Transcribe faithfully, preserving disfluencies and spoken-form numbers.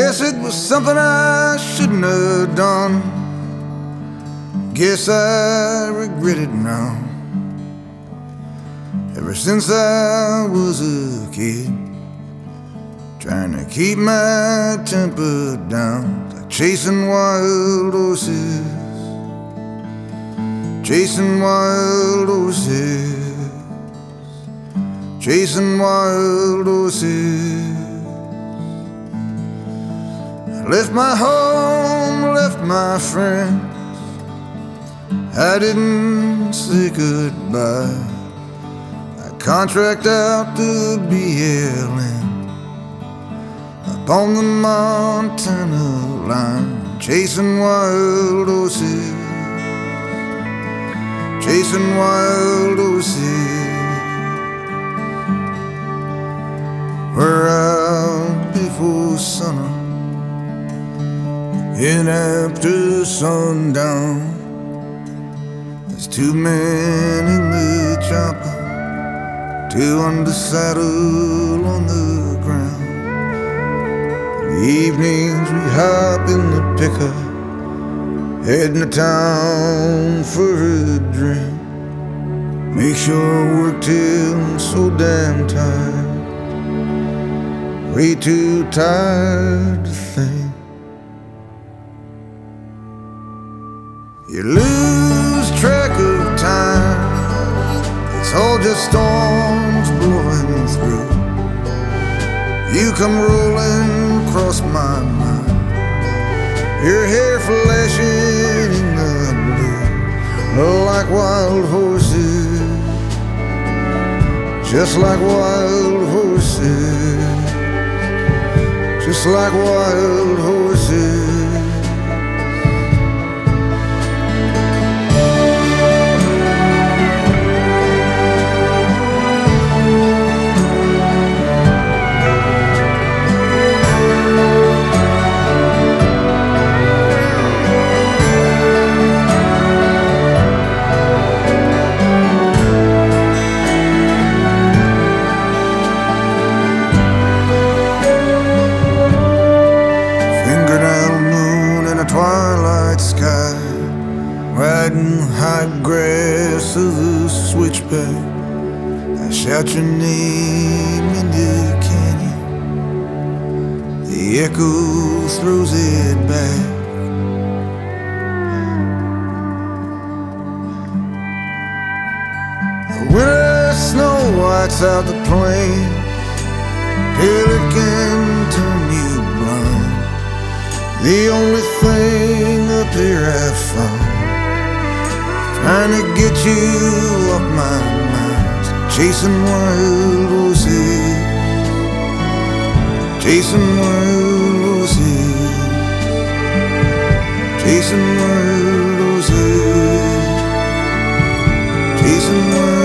Guess it was something I shouldn't have done. Guess I regret it now. Ever since I was a kid, trying to keep my temper down, like chasing wild horses, chasing wild horses, chasing wild horses. I left my home, left my friends, I didn't say goodbye. I contract out to B L M up on the Montana line, chasing wild horses, chasing wild horses. We're out before sunup and after sundown. There's two men in the chopper, two under saddle on the ground. In the evenings we hop in the pickup, heading to town for a drink. Make sure work till I'm so damn tired, way too tired to think. You lose track of time, it's all just storms blowing through. You come rolling across my mind, your hair flashing in the blue, like wild horses, just like wild horses, just like wild horses. Twilight sky, riding high grass of the switchback. I shout your name in the canyon, the echo throws it back. The winter snow whites out the plain till it can turn you blind. The only thing up here I've found, trying to get you off my mind, chasing wild horses, chasing wild horses, chasing wild horses, chasing wild horses.